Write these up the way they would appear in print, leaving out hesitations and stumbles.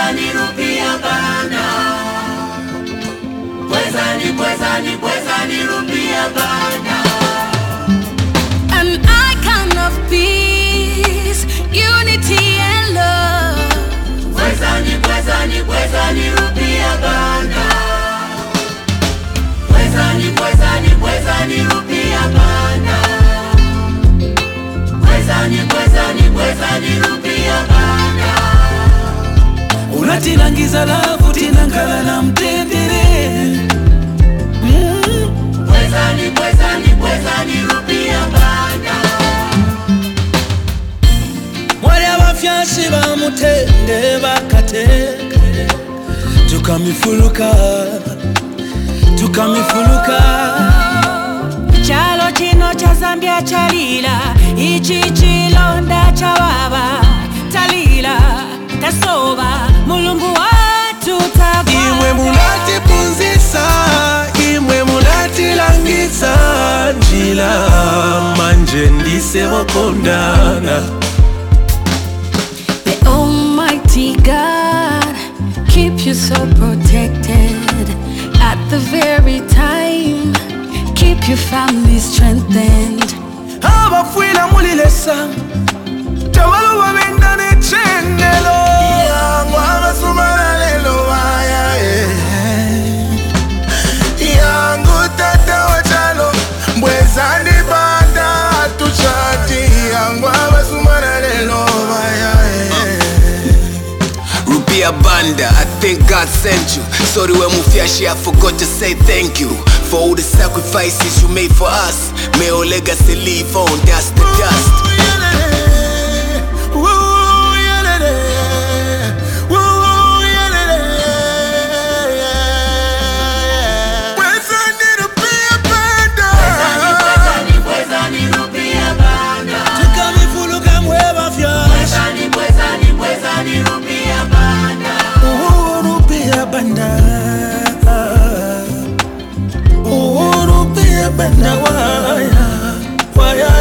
pwezani rupia banda. Pwezani rupia banda. An icon of peace, unity and love. Pwezani rupia banda. Pwezani rupia banda. Pwezani rupia banda. Unatilangiza lavu tinangala na mtendere. Pwezani rupia banda. Mwari abafyashi bamutende bakateka. Tukamifuluka Chalo chino cha Zambia chalila, ichi chilonda cha baba talila, tasoba mulungu watu tababa. Imwe mulati punzisa, imwe mulati langisa, njila manje ndise wakondana. The Almighty God keep you so protected. At the very time, keep your family strengthened. Abafuila mulilesa, tawalu wabendane chenelo. Yangu abasumana lelo waya yangu tata wachalo, mbwezani banda tuchati. Yangu abasumana lelo waya Rupia banda, I think God sent you. Sorry when Mufyashi, I forgot to say thank you for all the sacrifices you made for us. May our legacy live on, dust to dust. Banda waya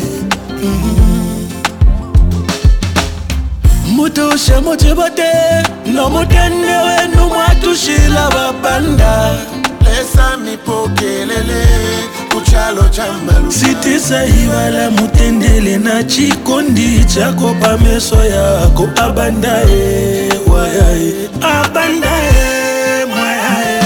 Mutoshe motibote no mutende wenu mwatushila babanda. Lesa mipokelele kuchalo chambalu. Sitisa hiwala mutendele na chikondi chako pameso yako. Abandae wayae, abandae mwayae.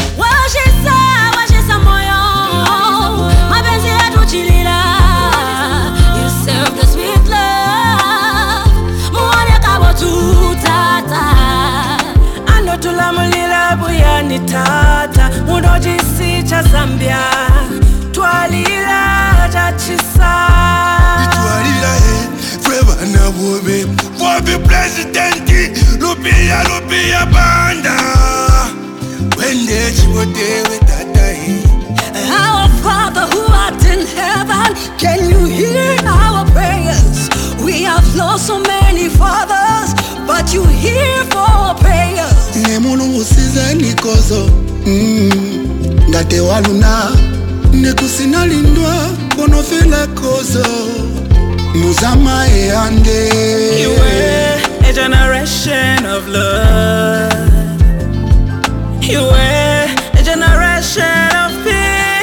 Wajesa moyo, mapenzi yetu chilila. You serve the sweet love, muone kabo tutata. Ando tulamulila buyani tata, munojisi cha Zambia, twalila jachisa. Twalila forever na wobe. Wobe presidenti, rupia banda. Wende chibotewe tata Our Father who art in heaven, can you hear our prayers? We have lost so many fathers, but you hear for our prayers. Ne mulungu siza nikozo ngate waluna nekusina lindwa konofela kozo Muzama ande. You were a generation of love. You were a generation of peace.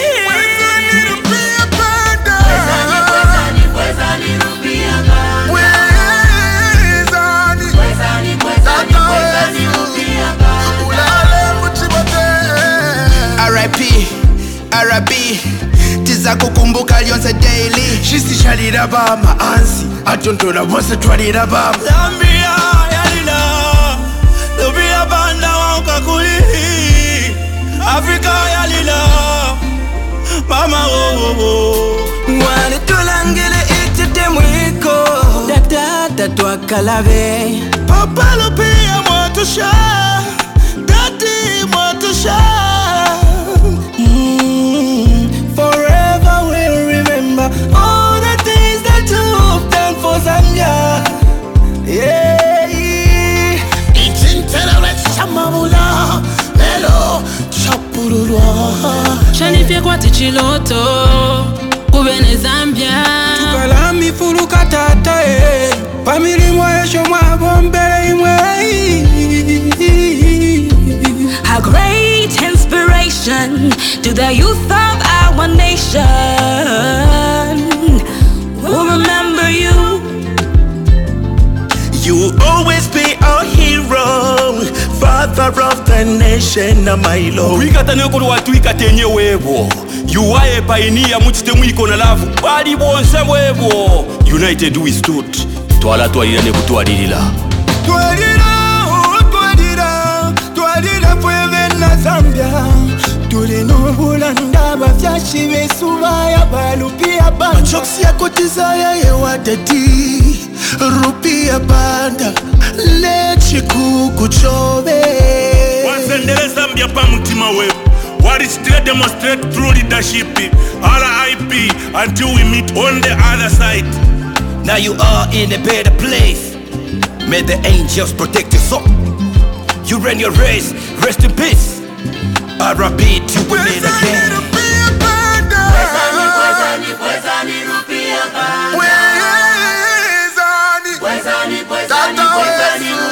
R.I.P. Tiza kukumbuka lyonse daily. Shisi shalira ba maansi atontola bose twalira ba Zambia yalila Rupia banda wankakuli. Africa yalila mama Mwani tulangile itite mwiko. Dada twakalabe. Papa Rupia mwatusha. Daddy mwatusha. Forever we'll remember all the things that you've done for Zambia. Yeah. Chamamula Melo Chapurua Shanifia kwa tichiloto kubene Zambia. Tukalami fulu katata pamili mwesho mwabombele imwe. the nation na my love. Wikata neko lwatwika tenye webo. You are a pioneer muchitemu iko na lavu. Bali bonse webo. United we stood. Twala twalirane kutwalirira. Twalira fweve na Zambia. Tulinubula ndaba vyashi besuba ya balupia banda. Machoksi ya kotizaya ye watati. Rupia banda. Lechi kukuchobe. Wasendele Zambia pa mutima webu. What is still demonstrate through leadership. RIP until we meet on the other side. Now you are in a better place. May the angels protect your soul. You ran your race, rest in peace. RIP to women again. Kwezani rupia banda. Kwezani